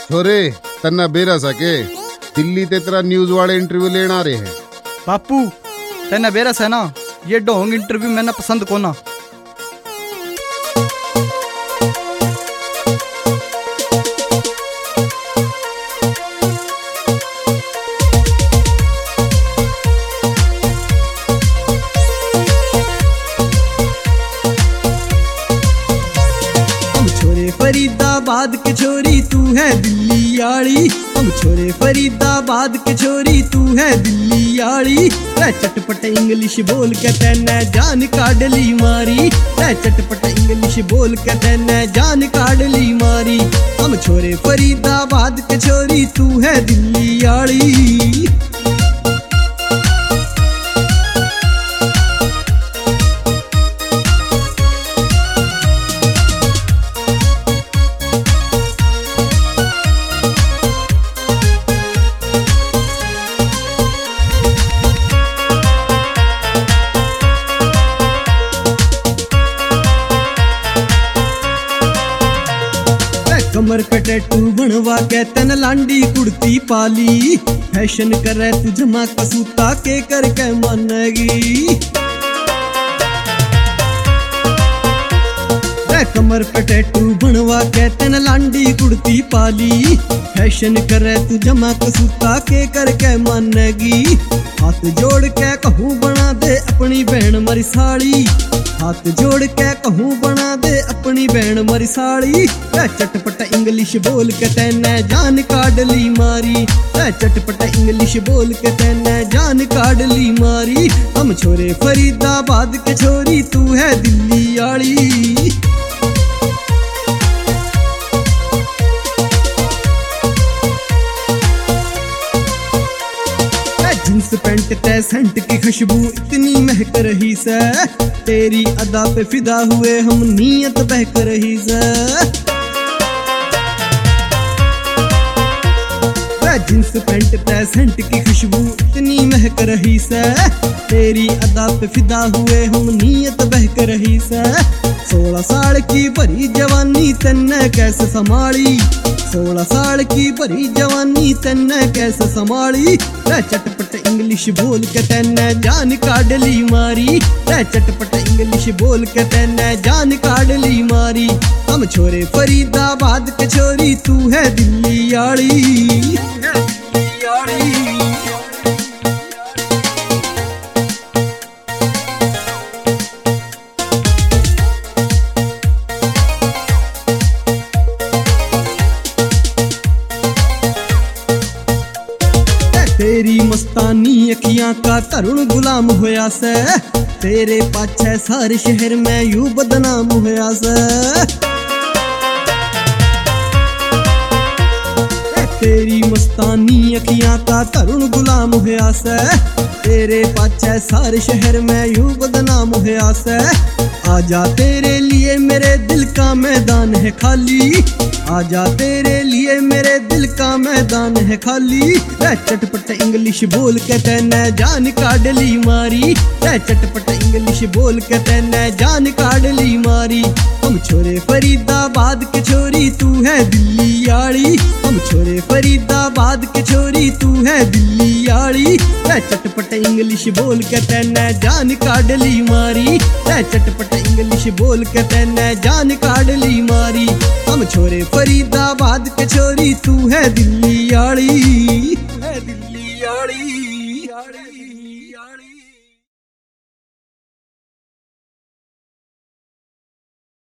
छोरे तन्ना बेरा सके दिल्ली ते तेरा न्यूज वाले इंटरव्यू लेने आ रहे हैं। बापू तेना बेरस है ना, ये ढोंग इंटरव्यू मैंने पसंद को ना। फरीदाबाद के छोरी तू है दिल्ली आड़ी, हम छोरे फरीदाबाद के छोरी तू है दिल्ली आड़ी। चटपट इंग्लिश बोल के तेने जान काढ़ली मारी, चटपट इंग्लिश बोल के तेने जान काढ़ली मारी। हम छोरे फरीदाबाद के छोरी तू है दिल्ली आड़ी। कमर पे टैटू बनवा के तन लांडी कुर्ती पाली, फैशन करे तू जमा कसूता के करके मानेगी। कमर पे टैटू बनवा के तन लांडी कुर्ती पाली, फैशन करे तू जमा कसूता के करके मानेगी। हाथ जोड़ के कहूँ बना दे अपनी बहन मरी साड़ी, हाथ जोड़ के कहूँ बना दे अपनी बहन मरी साड़ी। चटपट इंग्लिश बोल के तेने जान काढ़ली मारी, चटपट इंग्लिश बोल के तेने जान काढ़ली मारी। हम छोरे फरीदाबाद के छोरी तू है दिल्ली आड़ी। जींस पैंट ते सेंट की खुशबू इतनी महक रही से, तेरी अदा पे फिदा हुए हम नीयत बहक रही से। जींस पैंट ते सेंट की खुशबू इतनी महक रही से, तेरी अदा पे फिदा हुए हम नीयत बहक रही से। 16 साल की भरी जवानी तन्ने कैसे संभाली, 16 साल की भरी जवानी तन्ने कैसे संभाली। चटपट इंग्लिश बोल के तेने जान काढ़ली मारी, चटपट इंग्लिश बोल के तेने जान काढ़ली मारी। हम छोरे फरीदाबाद के छोरी तू है दिल्ली आड़ी। तेरी मस्तानी अखियां का तरुण गुलाम होया से, तेरे पाछे सारे शहर में यूं बदनाम होया से। तेरी मस्तानी अखियां का तरुण गुलाम होया से, तेरे पाछे सारे शहर में यूं बदनाम होया से। आजा तेरे लिए मेरे दिल का मैदान है खाली, आजा तेरे लिए मेरे दिल का मैदान है खाली। चटपट इंग्लिश बोल के तेने जान काढ़ली मारी, चटपट इंग्लिश बोल के तेने जान काढ़ली मारी। हम छोरे फरीदाबाद के छोरी तू है दिल्ली आड़ी, हम छोरे फरीदाबाद के छोरी तू है दिल्ली आड़ी। चटपट इंग्लिश बोल के तेने जान काढ़ली मारी, चटपट इंग्लिश बोल के तेने जान काढ़ली मारी। हम छोरे फरीदाबाद के छोरी तू है दिल्ली आड़ी, है दिल्ली आड़ी।